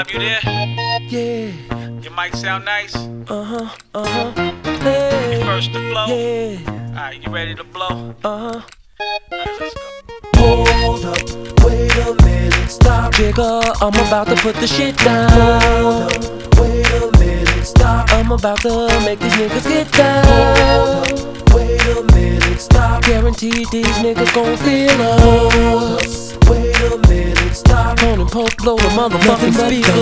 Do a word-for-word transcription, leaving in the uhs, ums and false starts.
You there? Yeah. Your mic sound nice? Uh-huh, uh-huh. Hey. You first to flow? Yeah. Alright, you ready to blow? Uh-huh. Alright, let's go. Hold up, wait a minute, stop. Jigga, I'm about to put the shit down. Hold up, wait a minute, stop. I'm about to make these niggas get down. Hold up, wait a minute, stop. Guaranteed these niggas gon' feel us. Wait a minute, stop. Tone and Pope blow the motherfucking speaker.